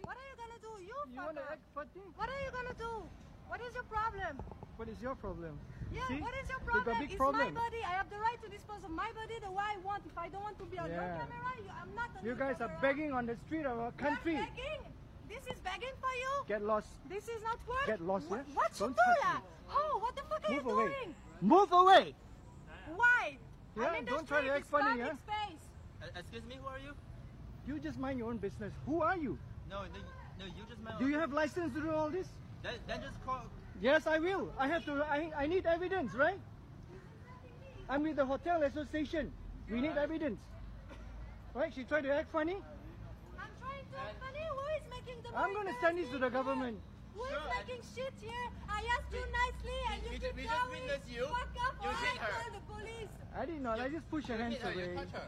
What are you gonna do? You want to fucker. act funny? What are you gonna do? What is your problem? What is your problem? Yeah, See? what is your You problem? got big It's problem. my body. I have the right to dispose of my body the way I want. If I don't want to be on your Yeah. camera, I'm not on You your guys are camera. begging on the street of our country. You're begging? This is begging for you? Get lost. This is not work. Get lost, yeah? What you Don't do touch that? me. Oh, what the fuck are Move you away. doing? Move away. Why? Yeah, I'm in the don't try to street, act it's funny, public yeah? space. Excuse me, who are you? You just mind your own business. Who are you? No, you just mind. Do you have license to do all this? Then just call. Yes, I will. I have to. I need evidence, right? I'm with the hotel association. We need evidence. Right? She tried to act funny. I'm trying to act funny. Who is making the I'm going to send this to the government. Who is Sure, making shit here? I asked you nicely and you keep we going. just witnessed you. Fuck up You or hit I her. call the police. I did not. I just pushed her hands away. You touch her.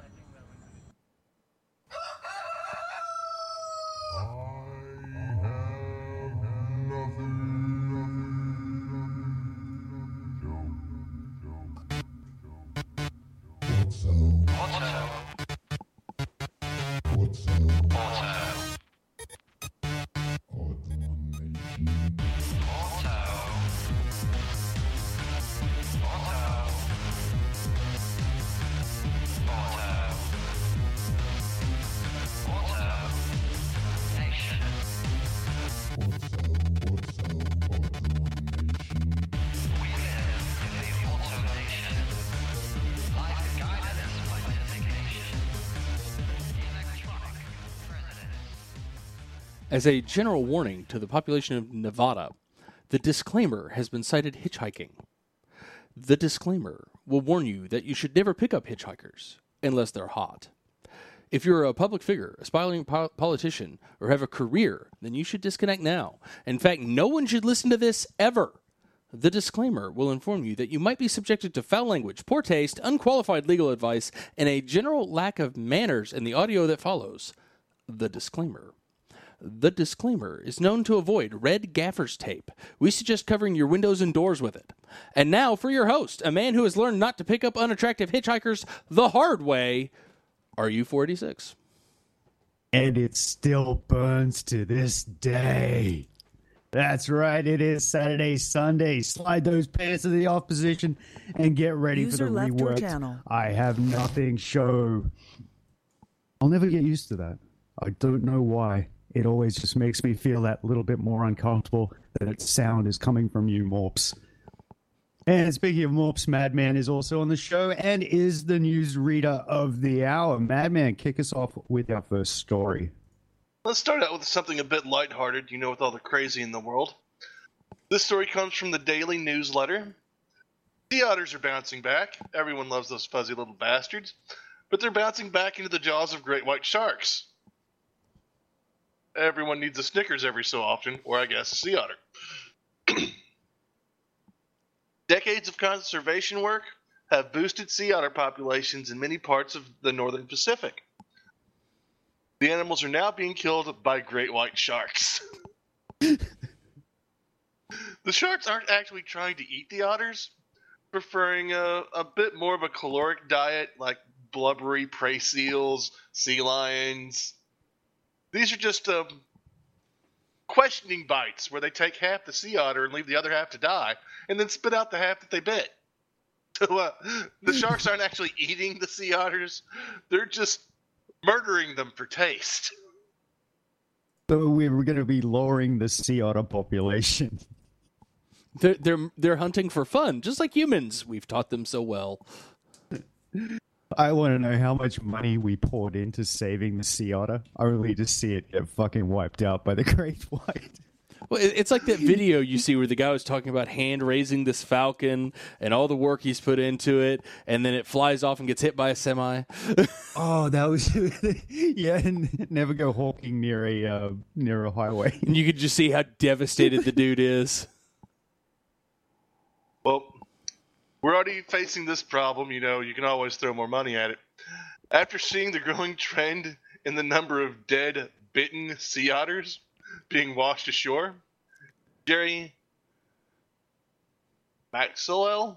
As a general warning to the population of Nevada, the disclaimer has been cited hitchhiking. The disclaimer will warn you that you should never pick up hitchhikers unless they're hot. If you're a public figure, aspiring politician, or have a career, then you should disconnect now. In fact, no one should listen to this ever. The disclaimer will inform you that you might be subjected to foul language, poor taste, unqualified legal advice, and a general lack of manners in the audio that follows. The disclaimer. The disclaimer is known to avoid red gaffer's tape. We suggest covering your windows and doors with it. And now for your host, a man who has learned not to pick up unattractive hitchhikers the hard way, RU486. And it still burns to this day. That's right, it is Saturday, Sunday. Slide those pants to the off position and get ready User for the left your reworked channel. I Have Nothing show. I'll never get used to that. I don't know why. It always just makes me feel that little bit more uncomfortable that its sound is coming from you, Morps. And speaking of Morps, Madman is also on the show and is the news reader of the hour. Madman, kick us off with our first story. Let's start out with something a bit lighthearted, with all the crazy in the world. This story comes from the Daily Newsletter. Sea otters are bouncing back. Everyone loves those fuzzy little bastards. But they're bouncing back into the jaws of great white sharks. Everyone needs a Snickers every so often, or I guess a sea otter. Decades of conservation work have boosted sea otter populations in many parts of the northern Pacific. The animals are now being killed by great white sharks. The sharks aren't actually trying to eat the otters, preferring a bit more of a caloric diet like blubbery prey seals, sea lions. These are just questioning bites where they take half the sea otter and leave the other half to die, and then spit out the half that they bit. So the sharks aren't actually eating the sea otters; they're just murdering them for taste. So we're going to be lowering the sea otter population. They're hunting for fun, just like humans. We've taught them so well. I want to know how much money we poured into saving the sea otter, only to see it get fucking wiped out by the great white. Well, it's like that video you see where the guy was talking about hand-raising this falcon and all the work he's put into it, and then it flies off and gets hit by a semi. Oh, that was... yeah, and never go hawking near a highway. And you could just see how devastated the dude is. Well, we're already facing this problem, you can always throw more money at it. After seeing the growing trend in the number of dead, bitten sea otters being washed ashore, Jerry McDaddy.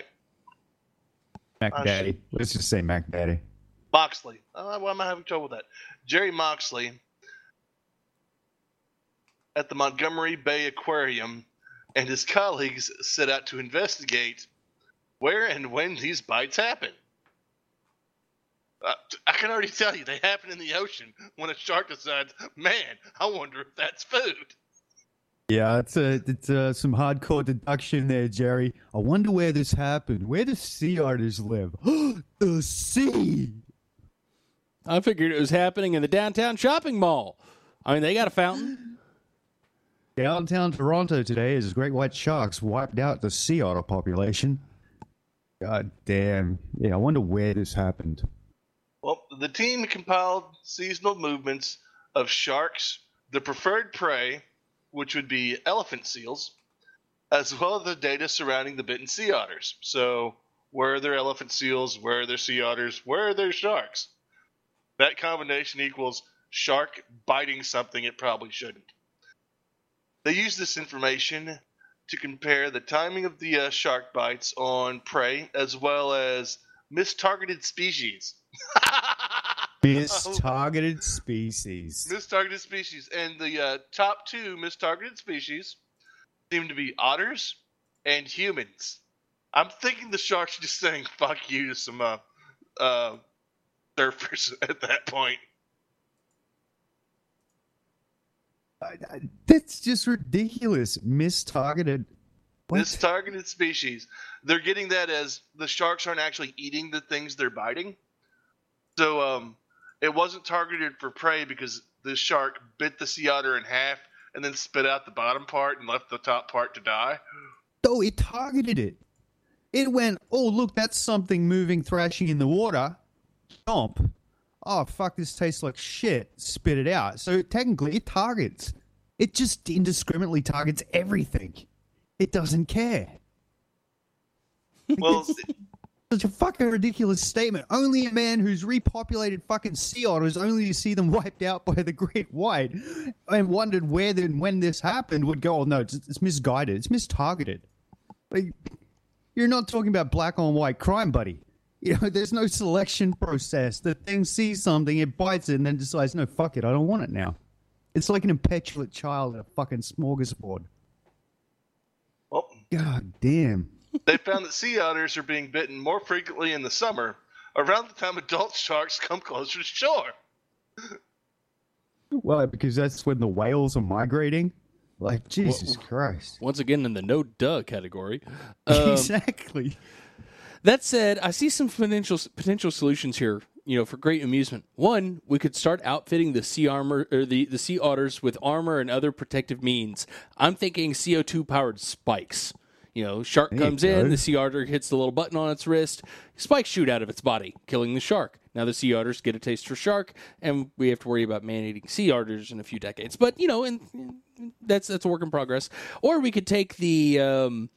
Let's just say McDaddy. Moxley. Why am I having trouble with that? Jerry Moxley at the Montgomery Bay Aquarium and his colleagues set out to investigate where and when these bites happen. I can already tell you they happen in the ocean when a shark decides, man, I wonder if that's food. Yeah, it's some hardcore deduction there, Jerry. I wonder where this happened. Where do sea otters live? The sea! I figured it was happening in the downtown shopping mall. I mean, they got a fountain. Downtown Toronto today as great white sharks wiped out the sea otter population. God damn. Yeah, I wonder where this happened. Well, the team compiled seasonal movements of sharks, the preferred prey, which would be elephant seals, as well as the data surrounding the bitten sea otters. So, where are there elephant seals? Where are there sea otters? Where are there sharks? That combination equals shark biting something it probably shouldn't. They use this information to compare the timing of the shark bites on prey as well as mistargeted species. Mistargeted species. Mistargeted species. And the top two mistargeted species seem to be otters and humans. I'm thinking the sharks are just saying fuck you to some surfers at that point. That's just ridiculous. Mistargeted. What? Mistargeted species. They're getting that as the sharks aren't actually eating the things they're biting. So it wasn't targeted for prey because the shark bit the sea otter in half and then spit out the bottom part and left the top part to die. No, it targeted it. It went, oh, look, that's something moving, thrashing in the water. Stomp. Oh, fuck, this tastes like shit. Spit it out. So technically, it targets. It just indiscriminately targets everything. It doesn't care. Well, Such a fucking ridiculous statement. Only a man who's repopulated fucking sea otters, only to see them wiped out by the great white, and wondered where then when this happened, would go, oh no, it's misguided. It's mistargeted. Like, you're not talking about black on white crime, buddy. You know, there's no selection process. The thing sees something, it bites it, and then decides, no, fuck it, I don't want it now. It's like an impetuous child at a fucking smorgasbord. well, God damn. they found that sea otters are being bitten more frequently in the summer, around the time adult sharks come closer to shore. Well, because that's when the whales are migrating. Like, Jesus Christ. Once again, in the no duh category. Exactly. That said, I see some potential solutions here, for great amusement. One, we could start outfitting the sea armor or the sea otters with armor and other protective means. I'm thinking CO2 powered spikes. Shark comes in, the sea otter hits the little button on its wrist, spikes shoot out of its body, killing the shark. Now the sea otters get a taste for shark, and we have to worry about man-eating sea otters in a few decades. But and that's a work in progress. Or we could take the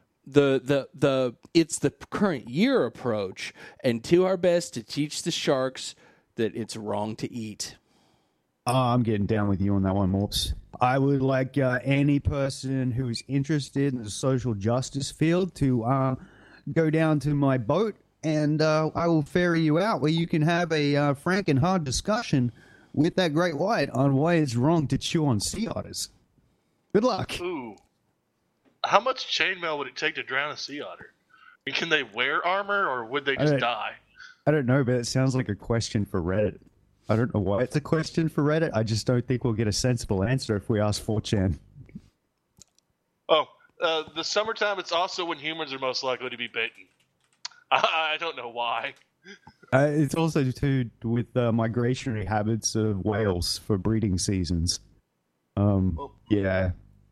it's the current year approach and do our best to teach the sharks that it's wrong to eat. Oh, I'm getting down with you on that one, Morps. I would like any person who's interested in the social justice field to go down to my boat, and I will ferry you out where you can have a frank and hard discussion with that great white on why it's wrong to chew on sea otters. Good luck. Ooh. How much chainmail would it take to drown a sea otter? I mean, can they wear armor, or would they just die? I don't know, but it sounds like a question for Reddit. I don't know why it's a question for Reddit. I just don't think we'll get a sensible answer if we ask 4chan. Oh, the summertime, it's also when humans are most likely to be bitten. I don't know why. It's also to do with migratory habits of whales for breeding seasons. Yeah.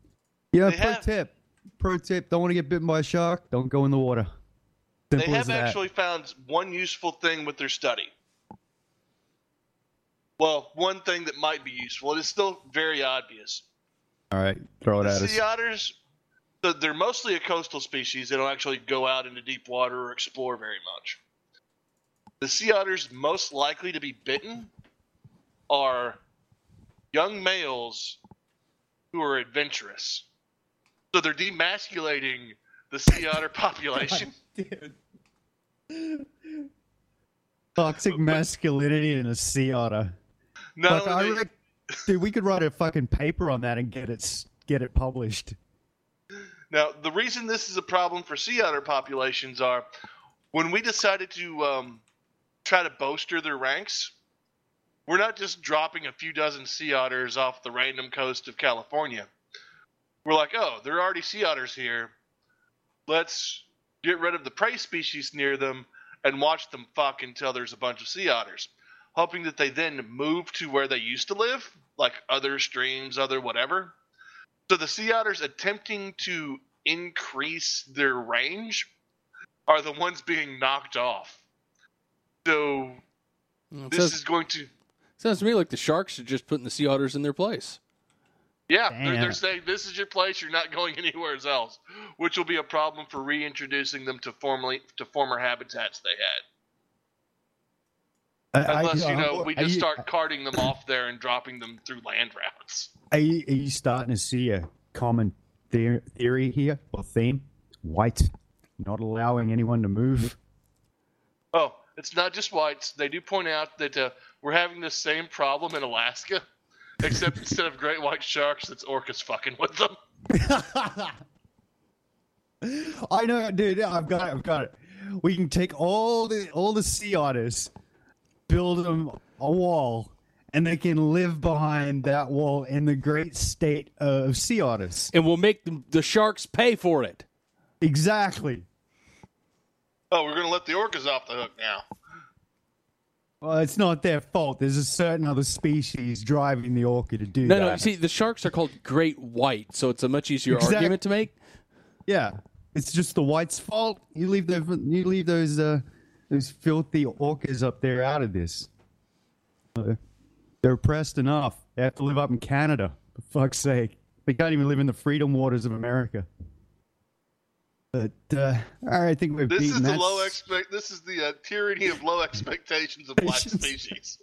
Pro tip, don't want to get bitten by a shark, don't go in the water. Simple They as have that. actually found one useful thing with their study. Well, one thing that might be useful. It is still very obvious. All right, throw it at The sea us. otters, they're mostly a coastal species. They don't actually go out into deep water or explore very much. The sea otters most likely to be bitten are young males who are adventurous. So they're demasculating the sea otter population. Toxic masculinity in a sea otter. Not Fuck, only Dude, we could write a fucking paper on that and get it published. Now, the reason this is a problem for sea otter populations are when we decided to try to bolster their ranks, we're not just dropping a few dozen sea otters off the random coast of California. We're like, oh, there are already sea otters here. Let's get rid of the prey species near them and watch them fuck until there's a bunch of sea otters, hoping that they then move to where they used to live, like other streams, other whatever. So the sea otters attempting to increase their range are the ones being knocked off. So this is going to... Sounds to me like the sharks are just putting the sea otters in their place. Yeah, Damn. they're saying, this is your place, you're not going anywhere else, which will be a problem for reintroducing them to former habitats they had. Unless, we just start carting them off there and dropping them through land routes. Are you starting to see a common theory here, or theme? White not allowing anyone to move. Oh, it's not just whites. They do point out that we're having the same problem in Alaska, except instead of great white sharks, it's orcas fucking with them. I know, dude. I've got it. We can take all the sea otters, build them a wall, and they can live behind that wall in the great state of sea otters. And we'll make the sharks pay for it. Exactly. Oh, we're going to let the orcas off the hook now. Well, it's not their fault. There's a certain other species driving the orca to do that. No, you see, the sharks are called great white, so it's a much easier argument to make. Yeah, it's just the whites' fault. You leave those filthy orcas up there out of this. They're oppressed enough. They have to live up in Canada, for fuck's sake. They can't even live in the freedom waters of America. But I think we've beaten that. This is the tyranny of low expectations of black species.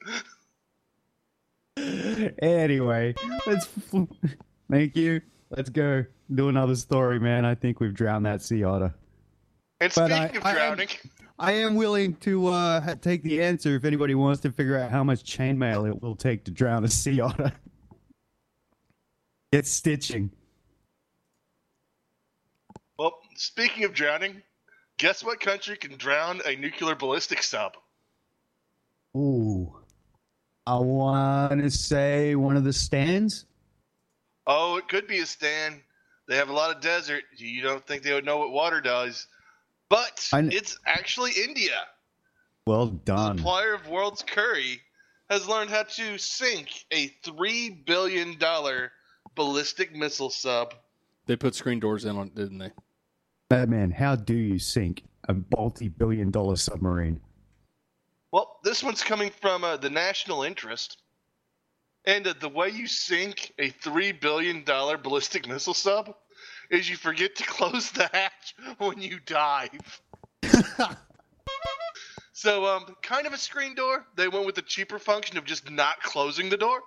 Anyway, thank you. Let's go do another story, man. I think we've drowned that sea otter. And speaking of drowning, I am willing to take the answer if anybody wants to figure out how much chainmail it will take to drown a sea otter. Get stitching. well, speaking of drowning, guess what country can drown a nuclear ballistic sub? Ooh. I want to say one of the stands. Oh, it could be a stand. They have a lot of desert. You don't think they would know what water does. But it's actually India. Well The done. supplier of world's curry has learned how to sink a $3 billion ballistic missile sub. They put screen doors in on it, didn't they? Batman, how do you sink a multi-billion-dollar submarine? Well, this one's coming from the national interest. And the way you sink a $3 billion ballistic missile sub is you forget to close the hatch when you dive. So, kind of a screen door. They went with the cheaper function of just not closing the door.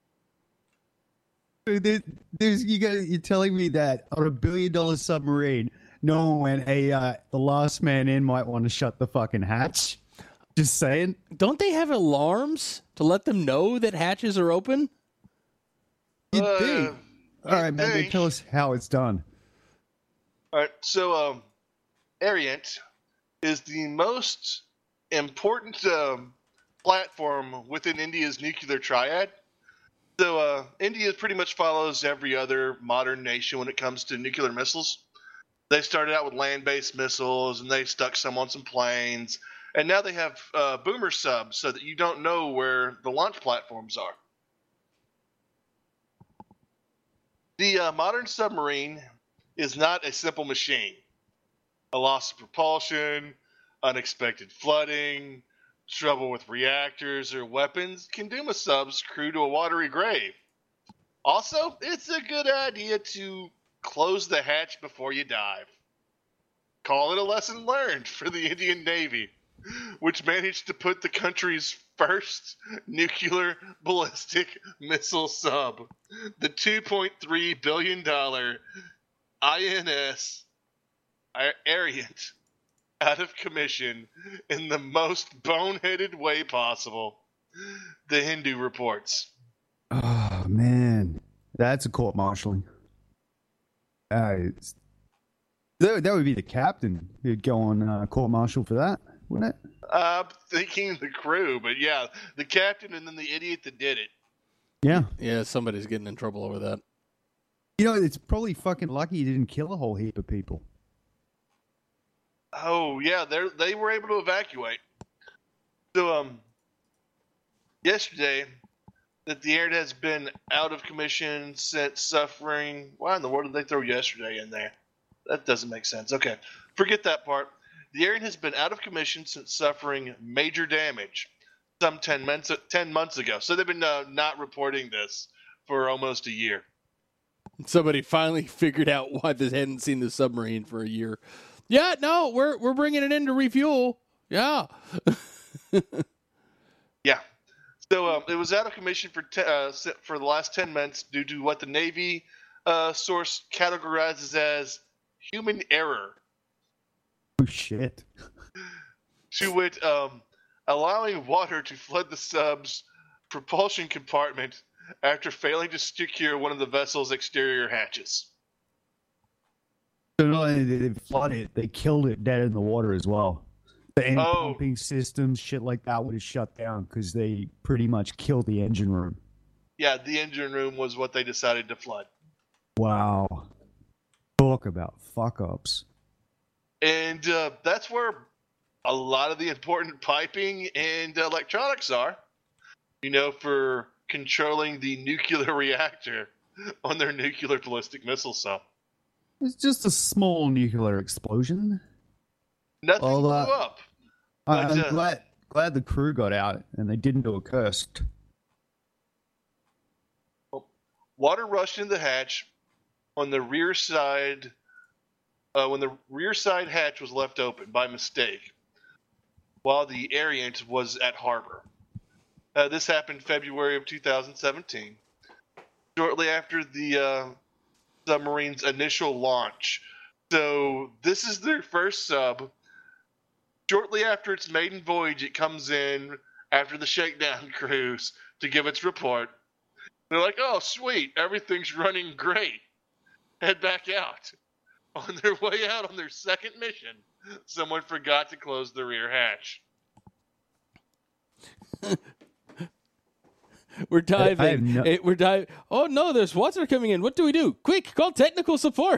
You're telling me that on a billion-dollar submarine, no one went, hey, the last man in might want to shut the fucking hatch? Just saying. Don't they have alarms to let them know that hatches are open? You'd think. All right, man, then tell us how it's done. All right, so Ariant is the most important platform within India's nuclear triad. So India pretty much follows every other modern nation when it comes to nuclear missiles. They started out with land-based missiles, and they stuck some on some planes, and now they have boomer subs so that you don't know where the launch platforms are. The modern submarine is not a simple machine. A loss of propulsion, unexpected flooding, trouble with reactors or weapons can doom a sub's crew to a watery grave. Also, it's a good idea to close the hatch before you dive. Call it a lesson learned for the Indian Navy, which managed to put the country's first nuclear ballistic missile sub, the $2.3 billion INS Ariant, out of commission in the most boneheaded way possible, the Hindu reports. Oh man, that's a court martialing. That would be the captain who'd go on court martial for that, wouldn't it? I'm thinking the crew, but yeah, the captain and then the idiot that did it. Yeah. Yeah, somebody's getting in trouble over that. You know, it's probably fucking lucky he didn't kill a whole heap of people. Oh yeah, they were able to evacuate. So yesterday, that the air has been out of commission since suffering. Why in the world did they throw yesterday in there? That doesn't make sense. Okay, forget that part. The Arian has been out of commission since suffering major damage some 10 months ago. So they've been not reporting this for almost a year. Somebody finally figured out why they hadn't seen the submarine for a year. Yeah, no, we're bringing it in to refuel. Yeah. Yeah. So it was out of commission for the last 10 months due to what the Navy source categorizes as human error. Oh, shit. To wit, allowing water to flood the sub's propulsion compartment after failing to secure one of the vessel's exterior hatches. So not only did they flood it, they killed it dead in the water as well. Any pumping systems, shit like that would have shut down because they pretty much killed the engine room. Yeah, the engine room was what they decided to flood. Wow. Talk about fuck-ups. And that's where a lot of the important piping and electronics are, you know, for controlling the nuclear reactor on their nuclear ballistic missile cell. It's just a small nuclear explosion. Nothing blew up. I'm glad the crew got out and they didn't do a curse. Water rushed into the hatch on the rear side when the rear side hatch was left open by mistake while the Ariant was at harbor. This happened February of 2017, shortly after the submarine's initial launch. So this is their first sub. Shortly after its maiden voyage, it comes in after the shakedown cruise to give its report. They're like, oh, sweet, everything's running great. Head back out. On their way out on their second mission, someone forgot to close the rear hatch. We're diving. We're diving. Oh, no, there's water coming in. What do we do? Quick, call technical support.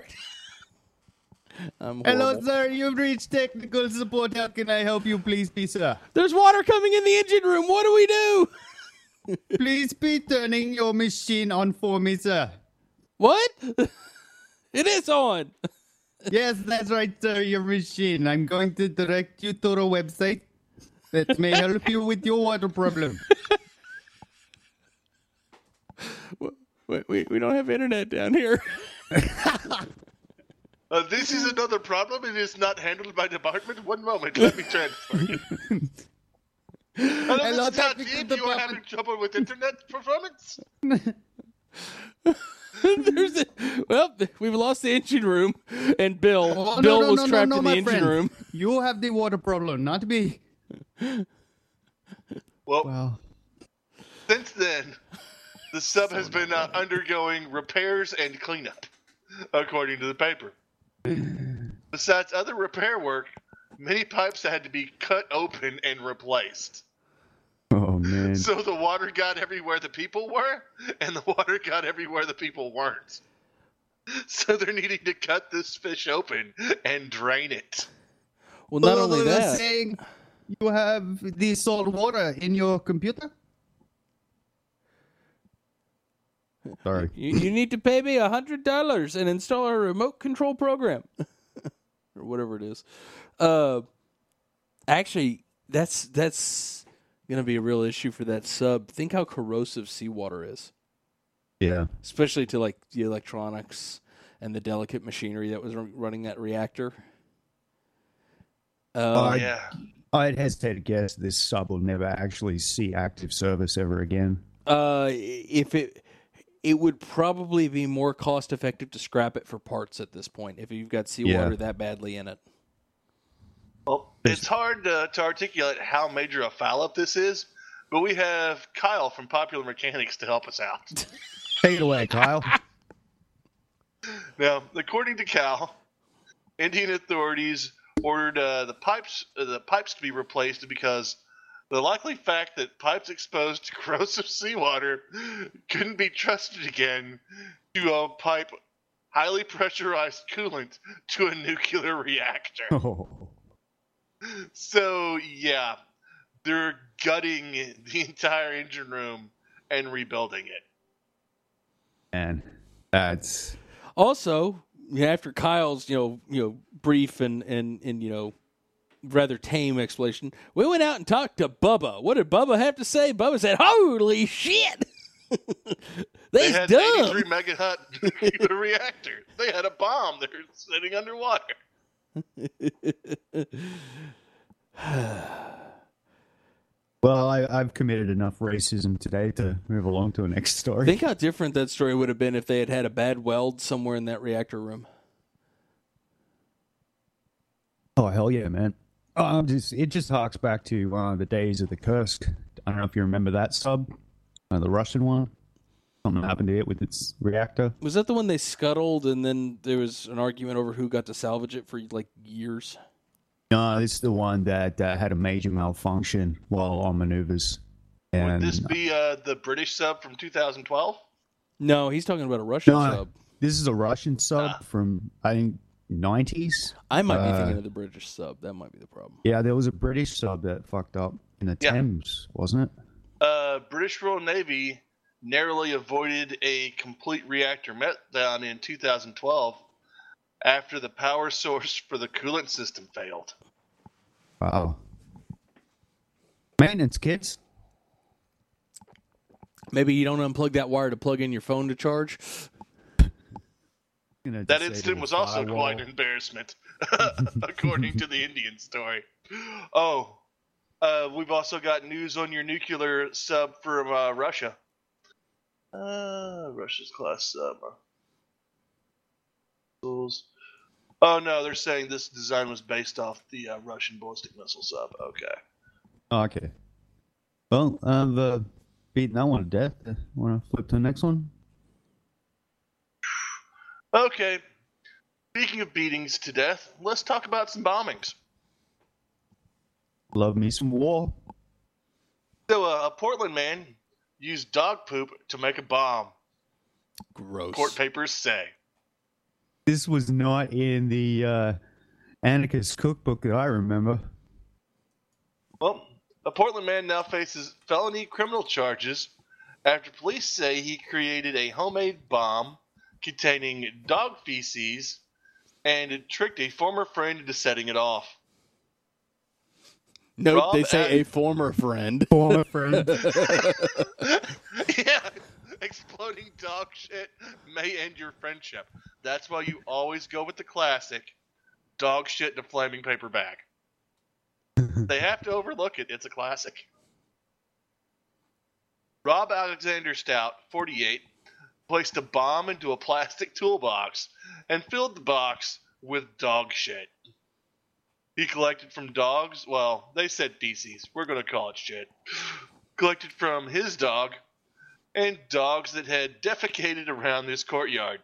Hello, sir. You've reached technical support. How can I help you, please, sir? There's water coming in the engine room. What do we do? Please be turning your machine on for me, sir. What? It is on. Yes, that's right, sir. Your machine. I'm going to direct you to a website that may help you with your water problem. Wait, we don't have internet down here. This is another problem. It is not handled by department. One moment. Let me transfer you. Hello, this is Todd. You are having trouble with internet performance? We've lost the engine room, and Bill was trapped in the engine room. You have the water problem, not me. Well, since then, the sub has been undergoing repairs and cleanup, according to the paper. Besides other repair work, many pipes had to be cut open and replaced. Oh, man. So the water got everywhere the people were, and the water got everywhere the people weren't. So they're needing to cut this fish open and drain it. Well, not only that. Saying you have the salt water in your computer? Sorry. You need to pay me $100 and install our remote control program. Or whatever it is. Actually, that's going to be a real issue for that sub. Think how corrosive seawater is. Yeah. Especially to like the electronics and the delicate machinery that was running that reactor. Yeah. I'd hesitate to guess this sub will never actually see active service ever again. If it would probably be more cost effective to scrap it for parts at this point if you've got seawater that badly in it. Well, it's hard to articulate how major a foul-up this is, but we have Kyle from Popular Mechanics to help us out. Take it away, Kyle. Now, according to Cal, Indian authorities ordered the pipes to be replaced because the likely fact that pipes exposed to corrosive seawater couldn't be trusted again to pipe highly pressurized coolant to a nuclear reactor. Oh. So, yeah, they're gutting the entire engine room and rebuilding it. Man, that's... Also, after Kyle's brief and rather tame explanation, we went out and talked to Bubba. What did Bubba have to say? Bubba said, "Holy shit, They had dumb." 83 megawatt nuclear reactor. They had a bomb. They're sitting underwater. Well, I've committed enough racism today to move along to the next story. Think how different that story would have been if they had had a bad weld somewhere in that reactor room. Oh, hell yeah, man. It just harks back to the days of the Kursk. I don't know if you remember that sub, the Russian one. Something happened to it with its reactor. Was that the one they scuttled and then there was an argument over who got to salvage it for like years? No, this is the one that had a major malfunction while on maneuvers. Would this be the British sub from 2012? No, he's talking about a Russian sub. This is a Russian sub from, I think, 90s. I might be thinking of the British sub. That might be the problem. Yeah, there was a British sub that fucked up in the Thames, wasn't it? British Royal Navy narrowly avoided a complete reactor meltdown in 2012 after the power source for the coolant system failed. Wow. Maintenance kits. Maybe you don't unplug that wire to plug in your phone to charge. That incident was also quite an embarrassment, according to the Indian story. Oh, we've also got news on your nuclear sub from Russia. Russia's class sub. Oh, no, they're saying this design was based off the Russian ballistic missile sub. Okay. Okay. Well, I've beaten that one to death. Want to flip to the next one? Okay. Speaking of beatings to death, let's talk about some bombings. Love me some war. So, a Portland man used dog poop to make a bomb. Gross. Court papers say. This was not in the Anarchist cookbook that I remember. Well, a Portland man now faces felony criminal charges after police say he created a homemade bomb containing dog feces and it tricked a former friend into setting it off. Nope, they say a former friend. Former friend. Yeah, exploding dog shit may end your friendship. That's why you always go with the classic dog shit in a flaming paper bag. They have to overlook it. It's a classic. Rob Alexander Stout, 48, placed a bomb into a plastic toolbox and filled the box with dog shit. He collected from dogs, well, they said feces. We're going to call it shit. Collected from his dog and dogs that had defecated around this courtyard.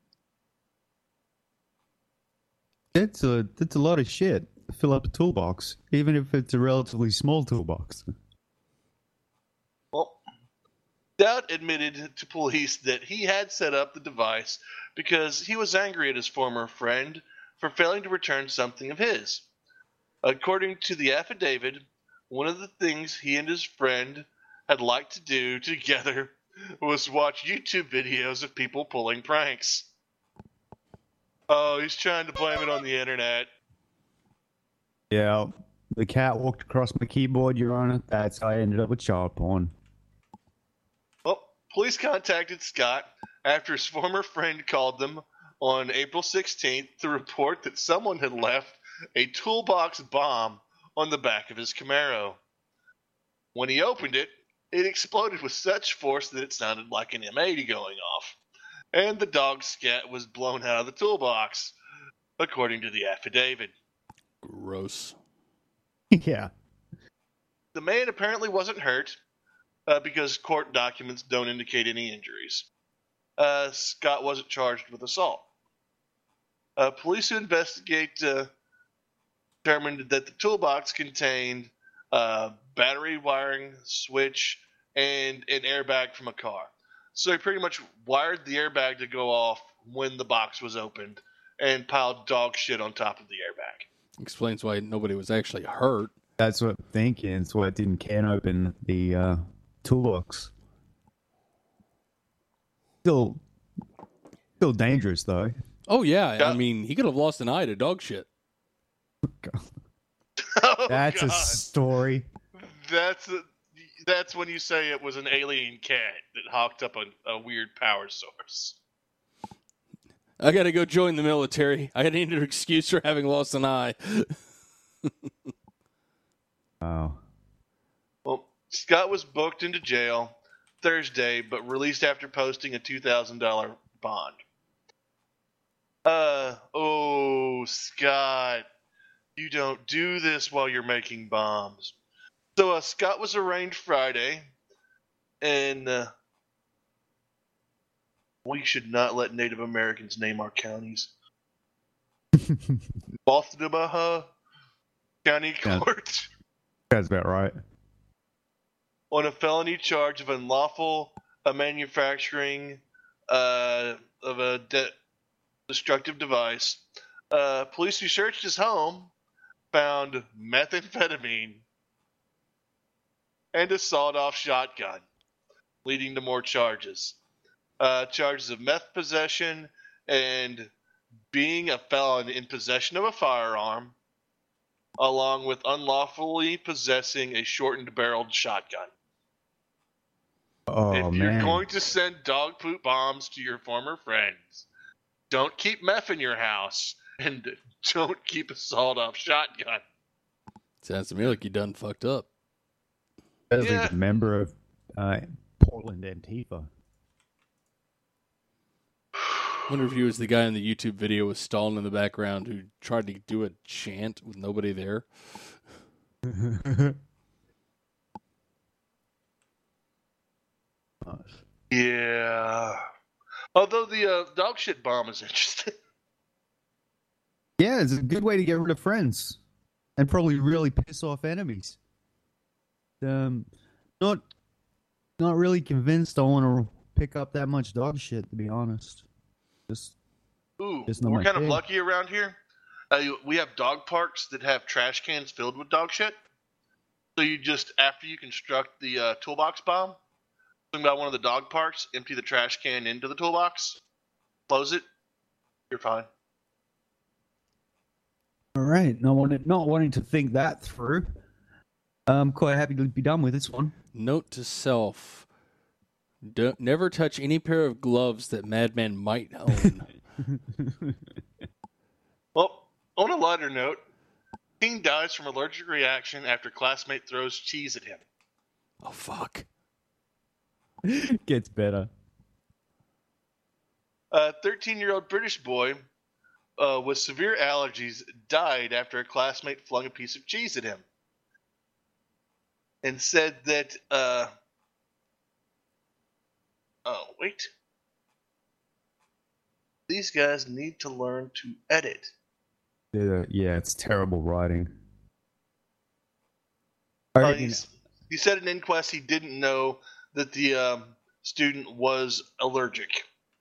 That's a lot of shit to fill up a toolbox, even if it's a relatively small toolbox. Well, Stout admitted to police that he had set up the device because he was angry at his former friend for failing to return something of his. According to the affidavit, one of the things he and his friend had liked to do together was watch YouTube videos of people pulling pranks. Oh, he's trying to blame it on the internet. Yeah, the cat walked across my keyboard, Your Honor. That's how I ended up with child porn. Well, police contacted Scott after his former friend called them on April 16th to report that someone had left a toolbox bomb on the back of his Camaro. When he opened it, it exploded with such force that it sounded like an M80 going off, and the dog scat was blown out of the toolbox, according to the affidavit. Gross. Yeah. The man apparently wasn't hurt, because court documents don't indicate any injuries. Scott wasn't charged with assault. Police who investigate determined that the toolbox contained battery wiring, switch, and an airbag from a car. So he pretty much wired the airbag to go off when the box was opened and piled dog shit on top of the airbag. Explains why nobody was actually hurt. That's what I'm thinking. It's why it didn't can open the toolbox. Still dangerous though. Oh, yeah. Yeah. I mean, he could have lost an eye to dog shit. Oh, That's a God. story. That's when you say it was an alien cat that hawked up a weird power source. I got to go join the military. I need an excuse for having lost an eye. Oh. Well, Scott was booked into jail Thursday, but released after posting a $2,000 bond. Scott, you don't do this while you're making bombs. So Scott was arraigned Friday, and we should not let Native Americans name our counties. Baltimore County Yeah. Court That's about right. on a felony charge of unlawful manufacturing of a destructive device. Police who searched his home found methamphetamine and a sawed-off shotgun, leading to more charges. Charges of meth possession and being a felon in possession of a firearm, along with unlawfully possessing a shortened-barreled shotgun. Oh If man. you're going to send dog poop bombs to your former friends, don't keep meth in your house, and don't keep a sawed-off shotgun. Sounds to me like you done fucked up. As Yeah. a member of Portland Antifa. Wonder if he was the guy in the YouTube video with Stalin in the background who tried to do a chant with nobody there. Yeah. Although the dog shit bomb is interesting. Yeah, it's a good way to get rid of friends, and probably really piss off enemies. Not really convinced I want to pick up that much dog shit, to be honest. Just Ooh, It's not we're my kind of thing. lucky around here. We have dog parks that have trash cans filled with dog shit. So you just, after you construct the toolbox bomb, swing by one of the dog parks, empty the trash can into the toolbox, close it, you're fine. all right. Not wanting to think that through. I'm quite happy to be done with this one. Note to self: never touch any pair of gloves that Madman might own. Well, on a lighter note, teen dies from allergic reaction after classmate throws cheese at him. Oh fuck! Gets better. A 13-year-old British boy with severe allergies died after a classmate flung a piece of cheese at him and said that, these guys need to learn to edit. Yeah, it's terrible writing. I reckon- He said in inquest he didn't know that the student was allergic.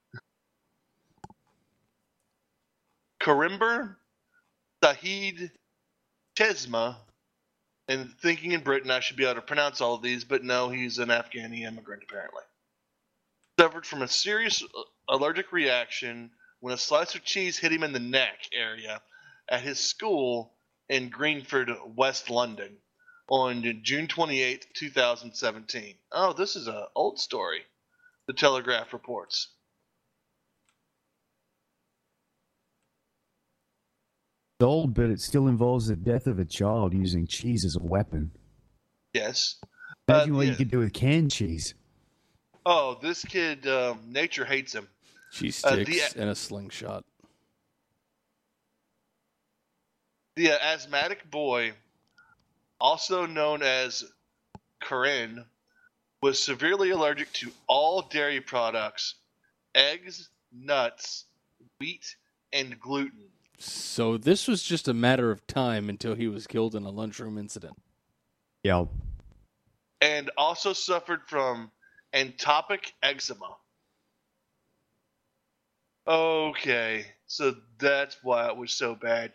Karimber Sahid Chesma, and thinking in Britain I should be able to pronounce all of these, but no, he's an Afghani immigrant apparently. Suffered from a serious allergic reaction when a slice of cheese hit him in the neck area at his school in Greenford, West London on June 28, 2017. Oh, this is an old story, the Telegraph reports. It's old, but it still involves the death of a child using cheese as a weapon. Yes. Imagine what yeah. you could do with canned cheese. Oh, this kid, nature hates him. Cheese The- sticks and a slingshot. The asthmatic boy, also known as Karen, was severely allergic to all dairy products, eggs, nuts, wheat, and gluten. So this was just a matter of time until he was killed in a lunchroom incident. Yeah. And also suffered from atopic eczema. Okay, so that's why it was so bad.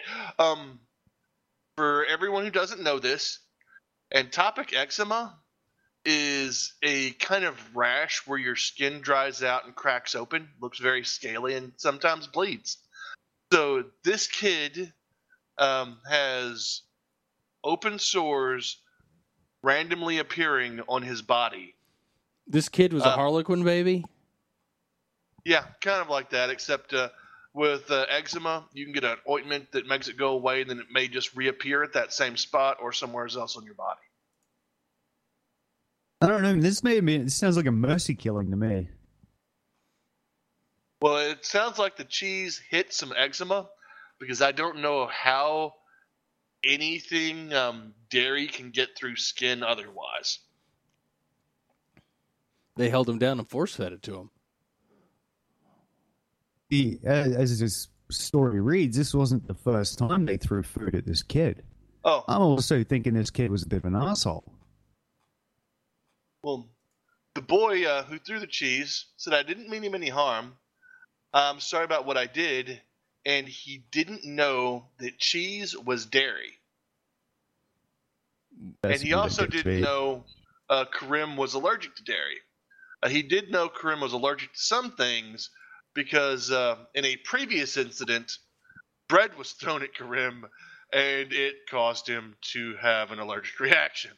For everyone who doesn't know this, atopic eczema is a kind of rash where your skin dries out and cracks open, looks very scaly, and sometimes bleeds. So this kid has open sores randomly appearing on his body. This kid was a Harlequin baby? Yeah, kind of like that, except with eczema, you can get an ointment that makes it go away, and then it may just reappear at that same spot or somewhere else on your body. I don't know. It sounds like a mercy killing to me. Well, it sounds like the cheese hit some eczema, because I don't know how anything dairy can get through skin otherwise. They held him down and force-fed it to him. As this story reads, this wasn't the first time they threw food at this kid. Oh. I'm also thinking this kid was a bit of an asshole. Well, the boy who threw the cheese said, "I didn't mean him any harm. I'm sorry about what I did." And he didn't know that cheese was dairy. And he also didn't know Karim was allergic to dairy. He did know Karim was allergic to some things because in a previous incident, bread was thrown at Karim and it caused him to have an allergic reaction.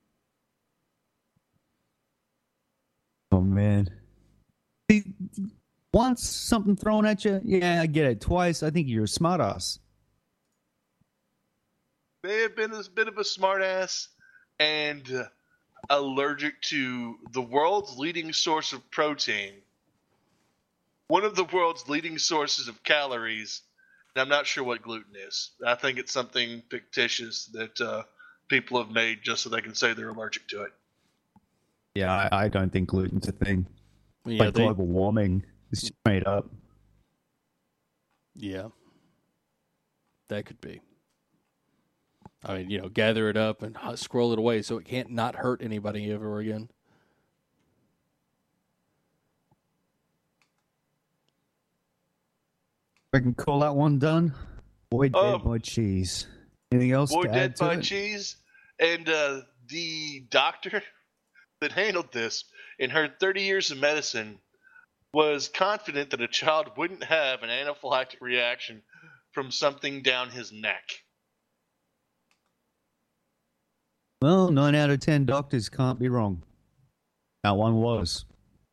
Oh, man. Once something thrown at you, yeah, I get it. Twice, I think you're a smartass. May have been a bit of a smartass and allergic to the world's leading source of protein, one of the world's leading sources of calories, and I'm not sure what gluten is. I think it's something fictitious that people have made just so they can say they're allergic to it. Yeah, I don't think gluten's a thing. Yeah, like global warming. It's just made up. Yeah. That could be. I mean, gather it up and scroll it away so it can't not hurt anybody ever again. I can call that one done. Boy dead by cheese. Anything else Boy to dead add to by it? cheese. And the doctor that handled this in her 30 years of medicine was confident that a child wouldn't have an anaphylactic reaction from something down his neck. Well, 9 out of 10 doctors can't be wrong. That one was.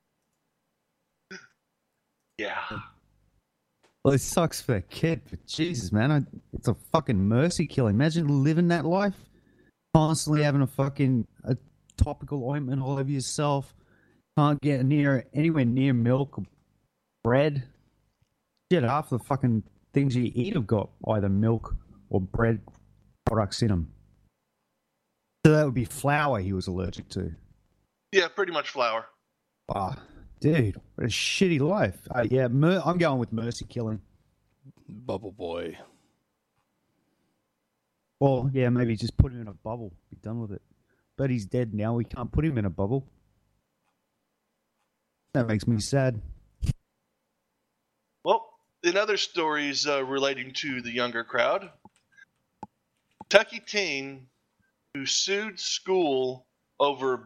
Yeah. Well, it sucks for the kid, but Jesus, man, it's a fucking mercy killing. Imagine living that life, constantly having a topical ointment all over yourself. Can't get anywhere near milk or bread. Shit, half the fucking things you eat have got either milk or bread products in them. So that would be flour he was allergic to. Yeah, pretty much flour. Ah, dude, what a shitty life. Yeah, I'm going with mercy killing. Bubble boy. Well, yeah, maybe just put him in a bubble. Be done with it. But he's dead now. We can't put him in a bubble. That makes me sad. Well, in other stories relating to the younger crowd, Kentucky teen who sued school over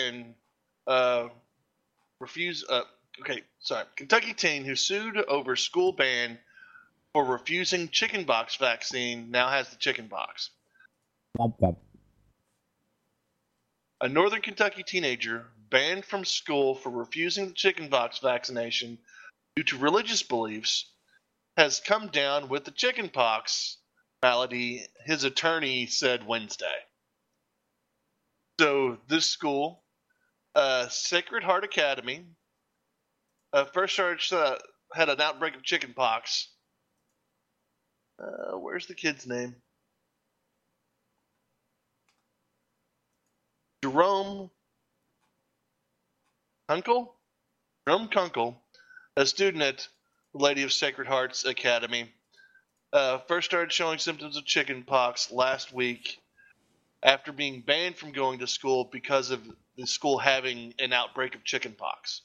Kentucky teen who sued over school ban for refusing chickenpox vaccine now has the chickenpox. Womp womp. A northern Kentucky teenager banned from school for refusing the chickenpox vaccination due to religious beliefs has come down with the chickenpox malady, his attorney said Wednesday. So this school, Sacred Heart Academy, first had an outbreak of chickenpox. Where's the kid's name? Jerome Kunkel, a student at Lady of Sacred Hearts Academy, first started showing symptoms of chickenpox last week after being banned from going to school because of the school having an outbreak of chickenpox.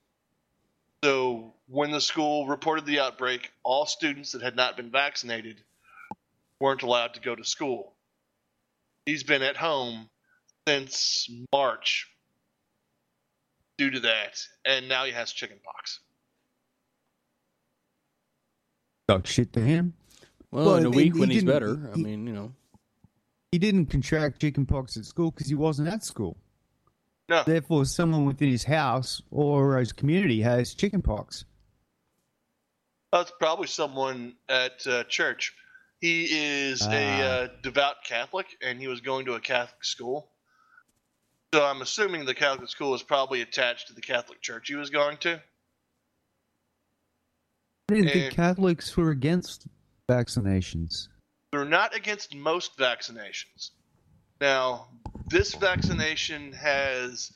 So when the school reported the outbreak, all students that had not been vaccinated weren't allowed to go to school. He's been at home since March due to that, and now he has chickenpox. Talk shit to him. Well, in a week he when he's didn't- better, I mean, you know. He didn't contract chickenpox at school because he wasn't at school. No. Therefore, someone within his house or his community has chickenpox. That's probably someone at church. He is a devout Catholic, and he was going to a Catholic school. So I'm assuming the Catholic school is probably attached to the Catholic church he was going to. I didn't think And- Catholics were against vaccinations. They're not against most vaccinations. Now, this vaccination has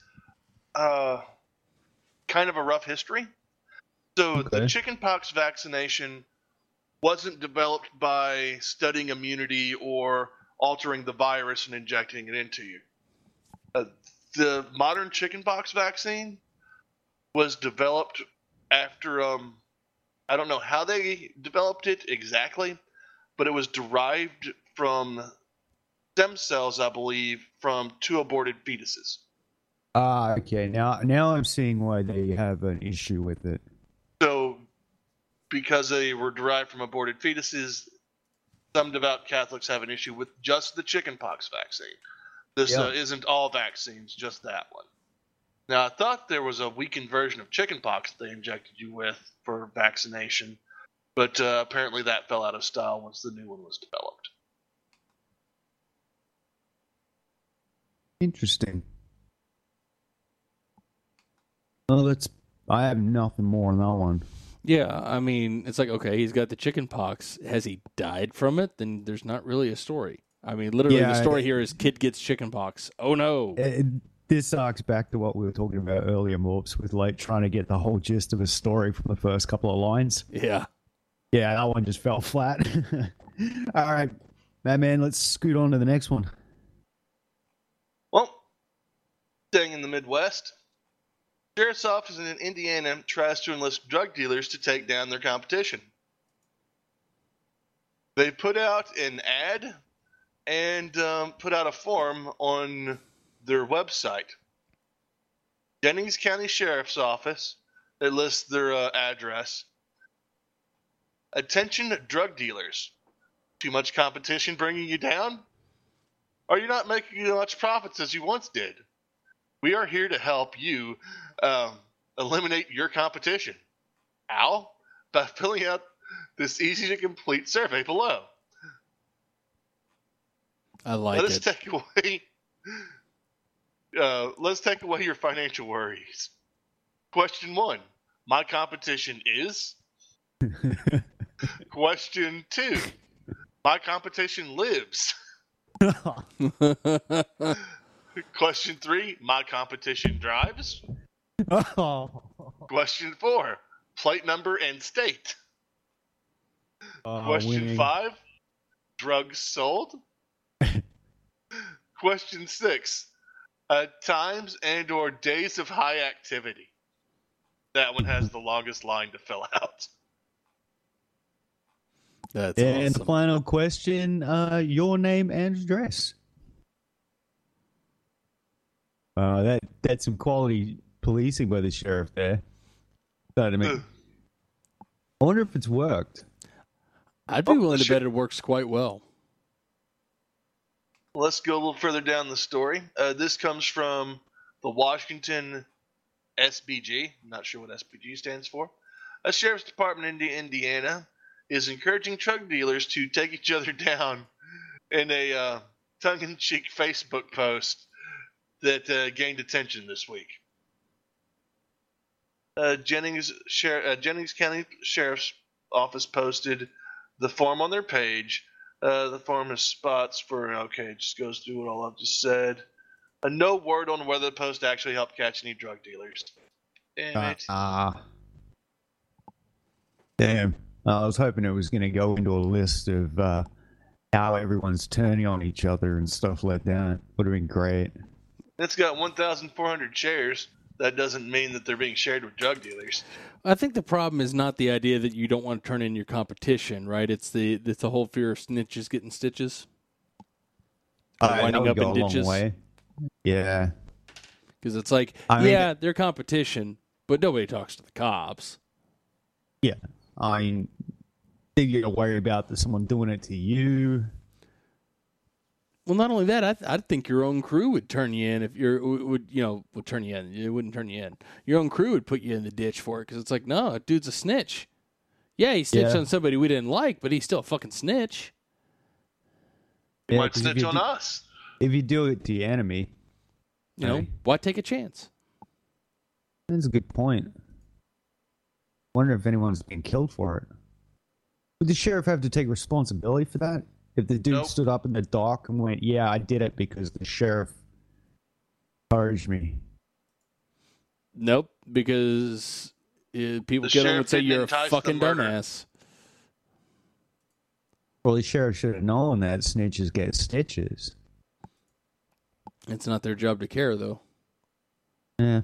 kind of a rough history. So the Okay. chickenpox vaccination wasn't developed by studying immunity or altering the virus and injecting it into you. The modern chickenpox vaccine was developed after I don't know how they developed it exactly, but it was derived from stem cells, I believe, from 2 aborted fetuses. Okay. Now I'm seeing why they have an issue with it. So, because they were derived from aborted fetuses, some devout Catholics have an issue with just the chickenpox vaccine. This Yeah. isn't all vaccines, just that one. Now, I thought there was a weakened version of chickenpox that they injected you with for vaccination, but apparently that fell out of style once the new one was developed. Interesting. Well, I have nothing more on that one. Yeah, I mean, it's like, okay, he's got the chicken pox. Has he died from it? Then there's not really a story. I mean, literally, Yeah, the story here is kid gets chicken pox. Oh, no. This harks back to what we were talking about earlier, Morps, with like trying to get the whole gist of a story from the first couple of lines. Yeah. Yeah, that one just fell flat. All right, Madman, let's scoot on to the next one. Well, staying in the Midwest, Sheriff's Office in Indiana tries to enlist drug dealers to take down their competition. They put out an ad and put out a form on their website. Jennings County Sheriff's Office, they list their address. Attention drug dealers. Too much competition bringing you down? Are you not making as much profits as you once did? We are here to help you eliminate your competition. How? By filling out this easy-to-complete survey below. I like Let us it. take away. Let's take away your financial worries. Question 1: my competition is. Question 2: my competition lives. Question 3: my competition drives. Question 4: plate number and state. Question Winning. 5: drugs sold. Question 6: times and or days of high activity. That one has the longest line to fill out. That's And awesome. final question, your name and address. That's some quality policing by the sheriff there. Starting to make... I wonder if it's worked. I'd be willing to bet it works quite well. Let's go a little further down the story. This comes from the Washington SBG. I'm not sure what SBG stands for. A sheriff's department in Indiana is encouraging drug dealers to take each other down in a tongue-in-cheek Facebook post that gained attention this week. Jennings County Sheriff's Office posted the form on their page. The form has spots for, it just goes through what all I've just said. No word on whether the post actually helped catch any drug dealers. Damn it. Damn. I was hoping it was going to go into a list of how everyone's turning on each other and stuff like that. Would have been great. It's got 1,400 shares. That doesn't mean that they're being shared with drug dealers. I think the problem is not the idea that you don't want to turn in your competition, right? It's the whole fear of snitches getting stitches. Winding up in ditches. Yeah. Because it's like, they're competition, but nobody talks to the cops. Yeah. I mean, then you got to worry about someone doing it to you. Well, not only that, I think your own crew would turn you in if would turn you in. It wouldn't turn you in. Your own crew would put you in the ditch for it because it's like, no, dude's a snitch. Yeah, he snitched on somebody we didn't like, but he's still a fucking snitch. He might snitch on us. If you do it to your enemy, you know, why take a chance? That's a good point. Wonder if anyone's been killed for it. Would the sheriff have to take responsibility for that? If the dude stood up in the dock and went, yeah, I did it because the sheriff charged me. Nope, because people get on and say you're a fucking dumbass. Well, the sheriff should have known that snitches get stitches. It's not their job to care, though. Yeah.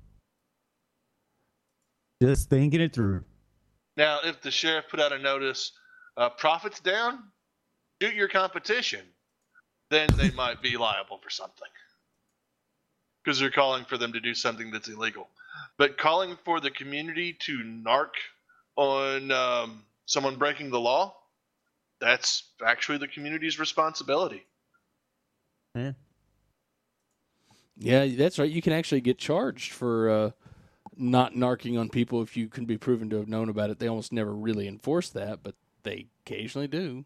Just thinking it through. Now, if the sheriff put out a notice, profits down, shoot your competition, then they might be liable for something. Because they're calling for them to do something that's illegal. But calling for the community to narc on someone breaking the law, that's actually the community's responsibility. Yeah. Yeah, that's right. You can actually get charged for not narking on people if you can be proven to have known about it. They almost never really enforce that, but they occasionally do.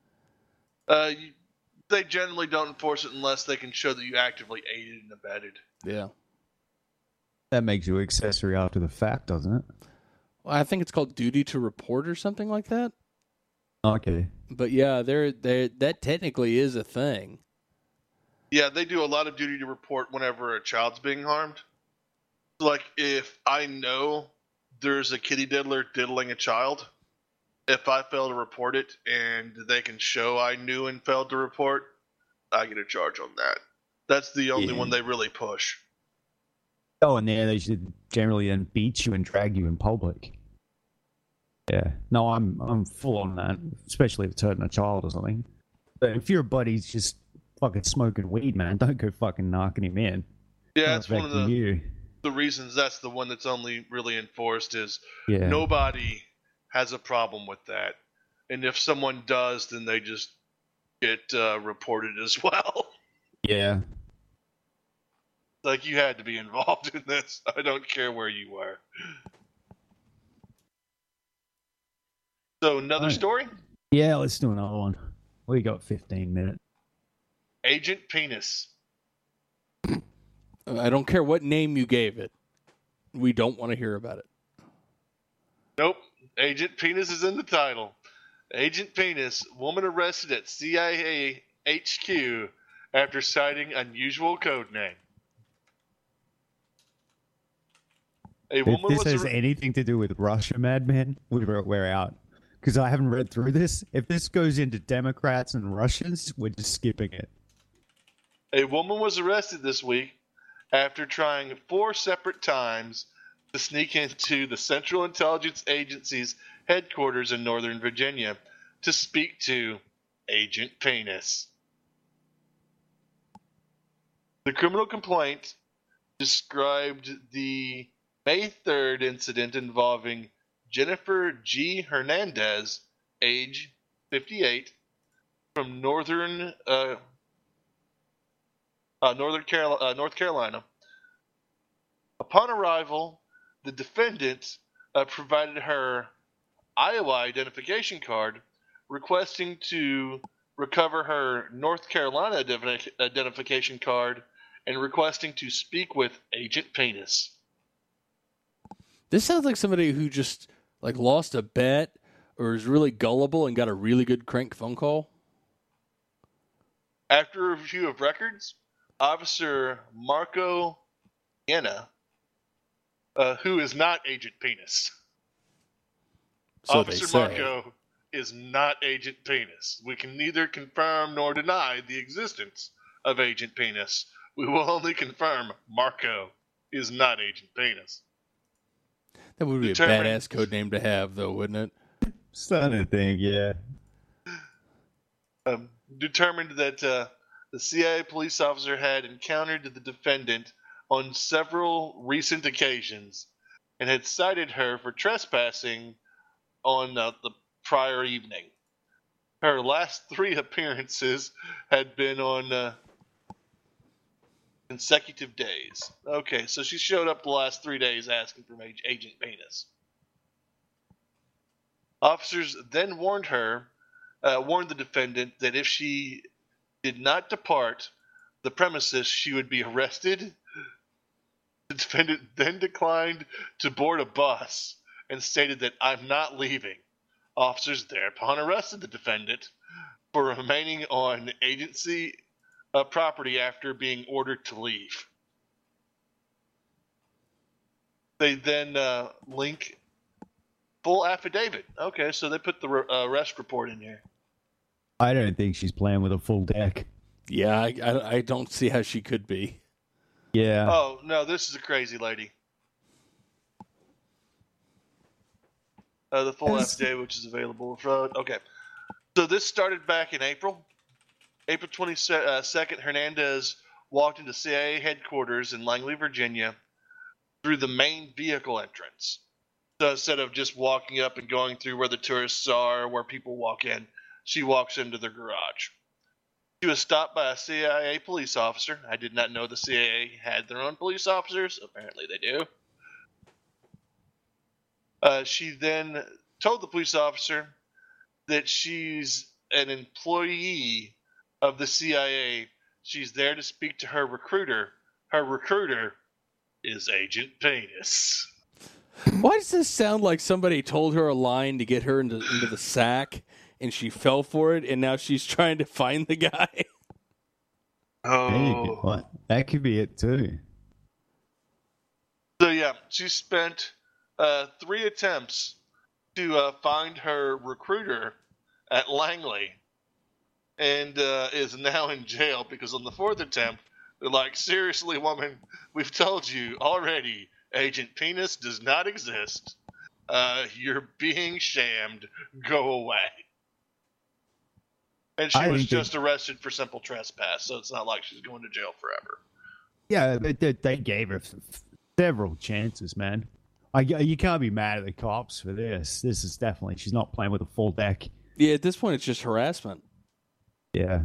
They generally don't enforce it unless they can show that you actively aided and abetted. Yeah. That makes you accessory after the fact, doesn't it? Well, I think it's called duty to report or something like that. Okay. But yeah, that technically is a thing. Yeah, they do a lot of duty to report whenever a child's being harmed. Like, if I know there's a kitty diddler diddling a child, if I fail to report it and they can show I knew and failed to report, I get a charge on that. That's the only one they really push. Oh, and they should generally then beat you and drag you in public. Yeah. No, I'm full on that, especially if it's hurting a child or something. But if your buddy's just fucking smoking weed, man, don't go fucking knocking him in. Yeah, that's one of the reasons that's the one that's only really enforced is nobody has a problem with that. And if someone does, then they just get reported as well. Yeah. Like, you had to be involved in this. I don't care where you were. So, another story? Yeah, let's do another one. We got 15 minutes. Agent Penis. I don't care what name you gave it. We don't want to hear about it. Nope. Agent Penis is in the title. Agent Penis, woman arrested at CIA HQ after citing unusual code name. If this has anything to do with Russia, Madman, we're out. Because I haven't read through this. If this goes into Democrats and Russians, we're just skipping it. A woman was arrested this week after trying 4 separate times to sneak into the Central Intelligence Agency's headquarters in Northern Virginia to speak to Agent Penis. The criminal complaint described the May 3rd incident involving Jennifer G. Hernandez, age 58, from North Carolina. Upon arrival, the defendant provided her Iowa identification card, requesting to recover her North Carolina identification card and requesting to speak with Agent Penis. This sounds like somebody who just lost a bet or is really gullible and got a really good crank phone call. After a review of records, Officer Marco Iena who is not Agent Penis. So Officer they say. Marco is not Agent Penis. We can neither confirm nor deny the existence of Agent Penis. We will only confirm Marco is not Agent Penis. That would be Determined- a badass code name to have, though, wouldn't it? Starting to think, yeah. Determined that the CIA police officer had encountered the defendant on several recent occasions and had cited her for trespassing on the prior evening. Her last 3 appearances had been on consecutive days. Okay, so she showed up the last 3 days asking for Agent Penis. Officers then warned the defendant that if she did not depart the premises, she would be arrested. The defendant then declined to board a bus and stated that I'm not leaving. Officers thereupon arrested the defendant for remaining on agency property after being ordered to leave. They then link full affidavit. Okay, so they put the arrest report in here. I don't think she's playing with a full deck. Yeah, I don't see how she could be. Yeah. Oh, no, this is a crazy lady. The full affidavit, which is available. Okay. So this started back in April. April 22nd, Hernandez walked into CIA headquarters in Langley, Virginia, through the main vehicle entrance. So instead of just walking up and going through where the tourists are, where people walk in, she walks into their garage. She was stopped by a CIA police officer. I did not know the CIA had their own police officers. Apparently they do. She then told the police officer that she's an employee of the CIA. She's there to speak to her recruiter. Her recruiter is Agent Penis. Why does this sound like somebody told her a line to get her into the sack, and she fell for it, and now she's trying to find the guy? Oh. That could be it too. So yeah, she spent 3 attempts to find her recruiter at Langley, and is now in jail because on the 4th attempt, they're like, seriously, woman, we've told you already, Agent Penis does not exist. You're being shammed. Go away. And she was just arrested for simple trespass, so it's not like she's going to jail forever. Yeah, they gave her several chances, man. You can't be mad at the cops for this. This is definitely, she's not playing with a full deck. Yeah, at this point, it's just harassment. Yeah.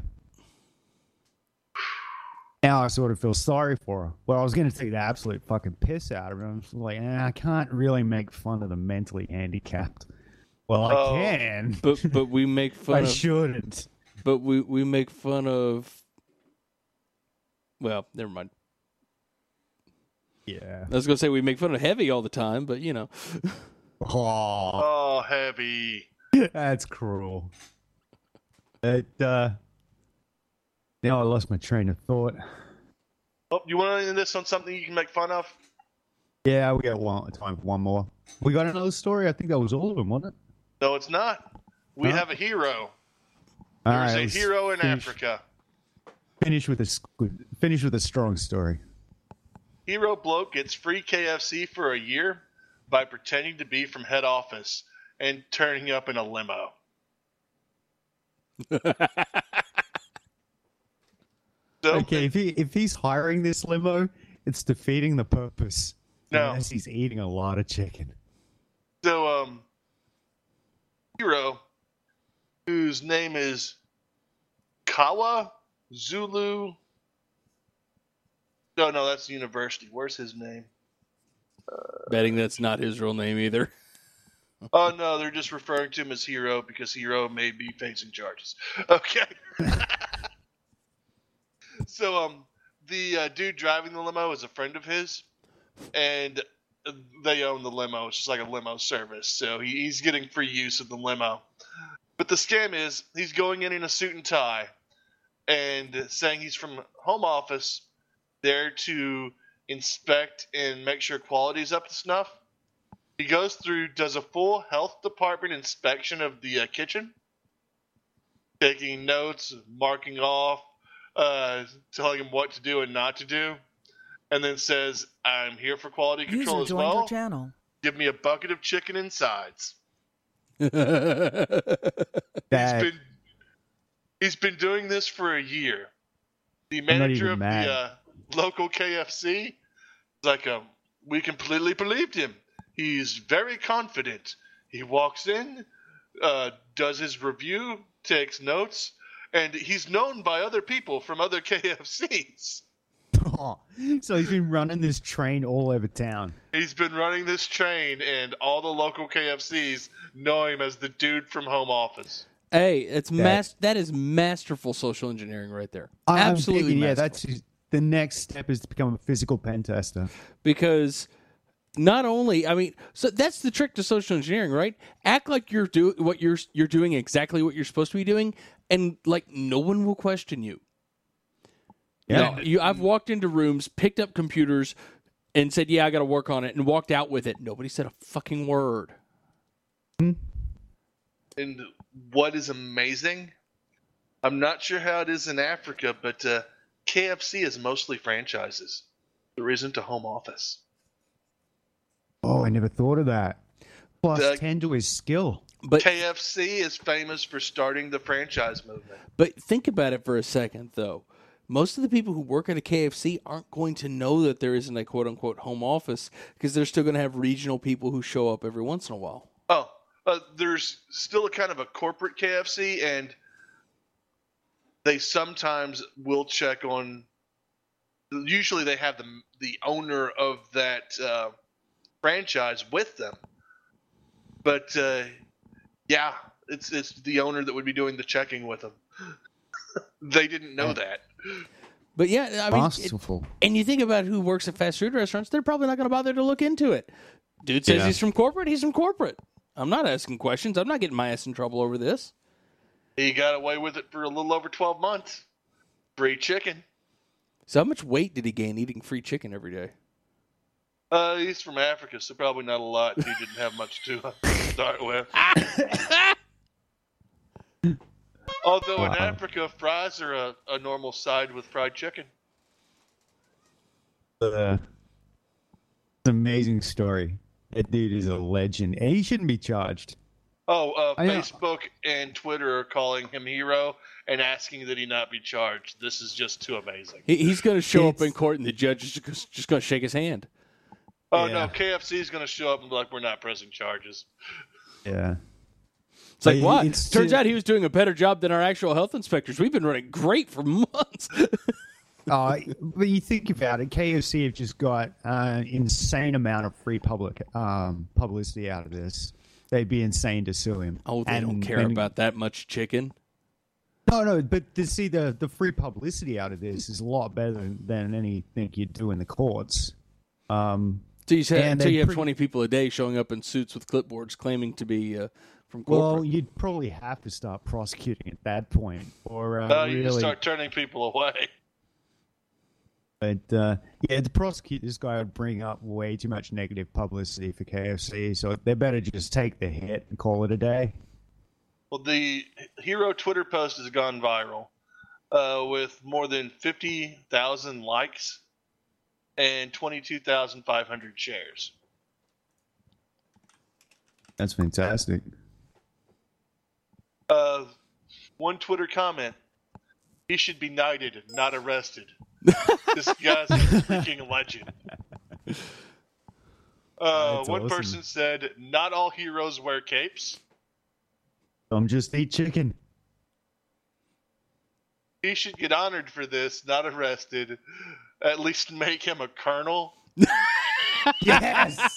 Now I sort of feel sorry for her. Well, I was going to take the absolute fucking piss out of her. I'm like, I can't really make fun of the mentally handicapped. Well, I can. But we make fun I of... shouldn't. But we make fun of... Well, never mind. Yeah. I was going to say we make fun of Heavy all the time, but, you know. Oh, Heavy. that's cruel. Now I lost my train of thought. Oh, you want to end this on something you can make fun of? Yeah, we got time for one more. We got another story? I think that was all of them, wasn't it? No, it's not. We have a hero. There's a hero in Africa. Finish with a strong story. Hero bloke gets free KFC for a year by pretending to be from head office and turning up in a limo. So, Okay, if he's hiring this limo, it's defeating the purpose. No. Unless he's eating a lot of chicken. So, hero, whose name is Kawa Zulu. No, that's the university. Where's his name? Betting that's not his real name either. Oh, no, they're just referring to him as Hero because Hero may be facing charges. Okay. So, the dude driving the limo is a friend of his, and they own the limo. It's just like a limo service, so he's getting free use of the limo. But the scam is he's going in a suit and tie and saying he's from home office there to inspect and make sure quality's up to snuff. He goes through, does a full health department inspection of the kitchen, taking notes, marking off, telling him what to do and not to do, and then says, I'm here for quality control User as joined well. your channel. Give me a bucket of chicken and sides. That, He's been doing this for a year. The I'm not manager even of mad. the local KFC is like, we completely believed him. He's very confident. He walks in, does his review, takes notes, and he's known by other people from other KFCs. oh, so he's been running this train all over town. He's been running this train, and all the local KFCs know him as the dude from home office. Hey, it's that is masterful social engineering right there. I'm Absolutely thinking, yeah, masterful. that's the next step is to become a physical pen tester. Because not only, I mean, so that's the trick to social engineering, right? Act like you're doing exactly what you're supposed to be doing, and like no one will question you. Yeah. I've walked into rooms, picked up computers, and said, "Yeah, I got to work on it," and walked out with it. Nobody said a fucking word. And what is amazing, I'm not sure how it is in Africa, but KFC is mostly franchises. There isn't a home office. Oh, I never thought of that. Plus The- 10 to his skill. But KFC is famous for starting the franchise movement. think about it for a second, though. Most of the people who work at a KFC aren't going to know that there isn't a quote-unquote home office because they're still going to have regional people who show up every once in a while. Oh, there's still a kind of a corporate KFC, and they sometimes will check on. Usually, they have the owner of that franchise with them, but yeah, it's the owner that would be doing the checking with them. They didn't know that. But yeah, I mean, Masterful. and you think about who works at fast food restaurants, they're probably not going to bother to look into it. Dude says Yeah. he's from corporate, he's from corporate. I'm not asking questions. I'm not getting my ass in trouble over this. He got away with it for a little over 12 months. Free chicken. So how much weight did he gain eating free chicken every day? He's from Africa, so probably not a lot. He didn't have much to start with. Although in Wow. Africa, fries are a normal side with fried chicken. It's an amazing story. That dude is a legend. And he shouldn't be charged. Oh, I know. Facebook and Twitter are calling him hero and asking that he not be charged. This is just too amazing. He's going to show up It's- in court and the judge is just going to shake his hand. Oh, Yeah. no, KFC is going to show up and be like, we're not pressing charges. Yeah. It's like, But what? it's Turns too- out he was doing a better job than our actual health inspectors. We've been running great for months. But you think about it, KFC have just got an insane amount of free public publicity out of this. They'd be insane to sue him. Oh, they don't care about that much chicken. No, but to see the free publicity out of this is a lot better than anything you'd do in the courts. So you said And until they you have pre- 20 people a day showing up in suits with clipboards claiming to be from corporate. Well, you'd probably have to start prosecuting at that point, or You just really. start turning people away. But yeah, to prosecute this guy would bring up way too much negative publicity for KFC, so they better just take the hit and call it a day. Well, the hero Twitter post has gone viral with more than 50,000 likes and 22,500 shares. That's fantastic. One Twitter comment: he should be knighted, not arrested. This guy's a freaking legend. That's One awesome. person said, "Not all heroes wear capes." I'm just eat chicken. He should get honored for this, not arrested. At least make him a colonel. Yes.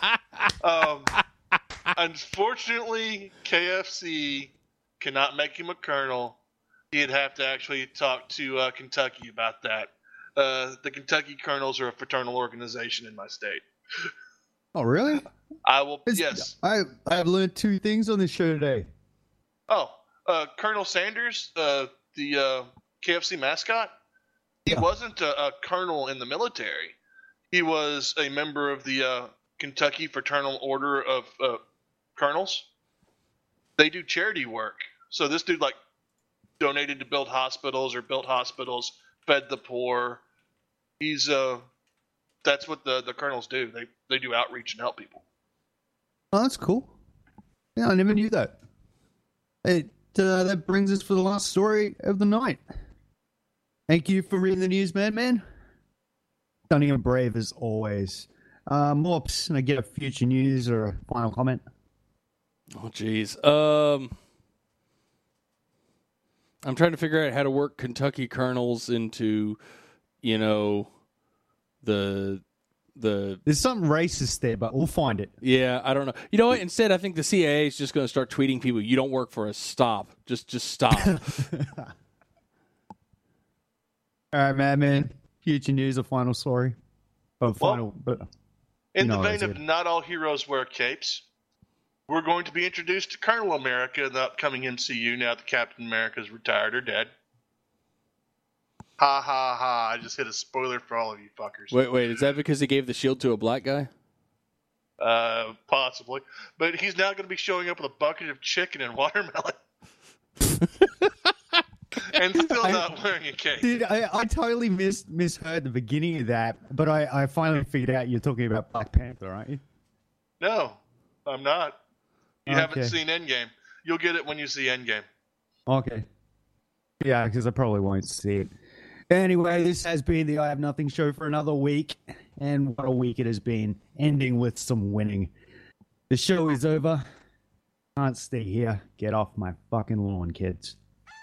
Unfortunately, KFC cannot make him a colonel. He'd have to actually talk to Kentucky about that. The Kentucky Colonels are a fraternal organization in my state. Oh, really? I will. Yes. I've learned two things on this show today. Oh, Colonel Sanders, the KFC mascot. He Yeah. wasn't a colonel in the military. He was a member of the Kentucky Fraternal Order of Colonels. They do charity work. So this dude like donated to build hospitals or built hospitals, fed the poor. He's that's what the colonels do. They do outreach and help people. Oh, that's cool. Yeah, I never knew that. That brings us for the last story of the night. Thank you for reading the news, man. Stunning and brave as always. Morps, can I get a future news or a final comment? Oh, jeez. I'm trying to figure out how to work Kentucky Colonels into, the There's something racist there, but we'll find it. Yeah, I don't know. You know what? Instead, I think the CIA is just going to start tweeting people, "You don't work for us. Stop. Just stop." All right, man. Future news or final story? Oh, final. But in the vein of not all heroes wear capes, we're going to be introduced to Colonel America in the upcoming MCU now that Captain America's retired or dead. Ha ha ha, I just hit a spoiler for all of you fuckers. Wait, is that because he gave the shield to a black guy? Possibly. But he's now going to be showing up with a bucket of chicken and watermelon. And still not wearing a cape. Dude, I totally misheard the beginning of that, but I finally figured out you're talking about Black Panther, aren't you? No, I'm not. You Okay. haven't seen Endgame. You'll get it when you see Endgame. Okay. Yeah, because I probably won't see it. Anyway, this has been the I Have Nothing show for another week, and what a week it has been, ending with some winning. The show is over. Can't stay here. Get off my fucking lawn, kids.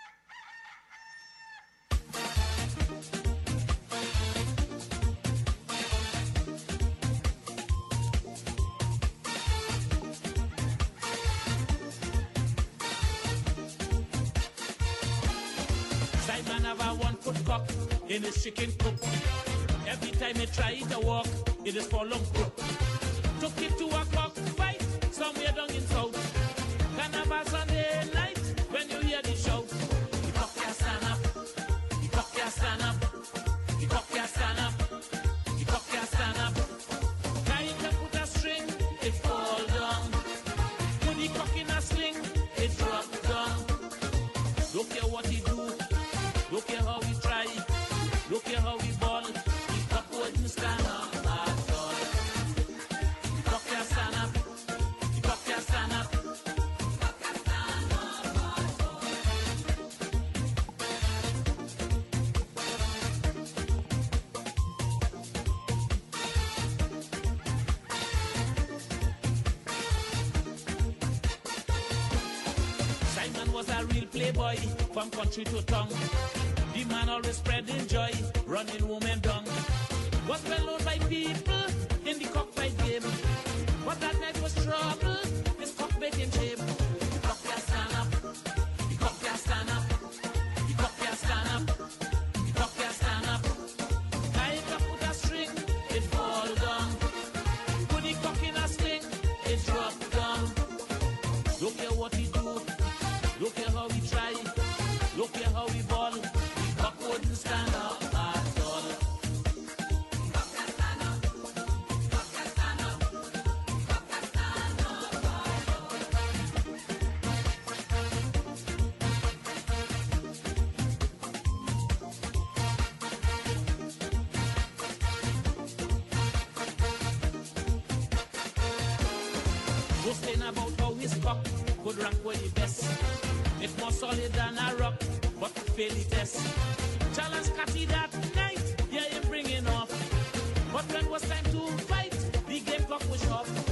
Simon have a 1 foot cock in his chicken coop. Every time he try to walk, it is for long group. Took it to a cockfight somewhere down in south. Carnival Sunday night when you hear the shout. The cock can't stand up. The cock can't stand up. The cock can't stand up. The cock can't stand up. Try to put a string, it fall down. Put the cock in a sling, it drop down. Look at what he do. Look at how we try. Look at how we ball. The cock wouldn't stand up at all. The cock can't stand up. The cock can't stand up. The cock can't stand up at all. Simon was a real playboy from country to town. The man always spreading joy, running women down. Was well known by people in the cockfight game. But that night was trouble, his cock making shame. The cock can't stand up. The cock can't stand up. The cock can't stand up. The cock can't stand up. I can put a string, it fall down. Put the cock in a sling, it drop down. Look at what he do. Look at how he try. Look at how he ball. The cock wouldn't stand up at all. The cock can't stand up. The cock can't stand up. The cock can't stand up at all. Boasting about how his cock could rank with the best. It's more solid than a rock, but to fail the test. Challenge Catty that night, yeah, him bringing off. But when was time to fight, the game cock was off.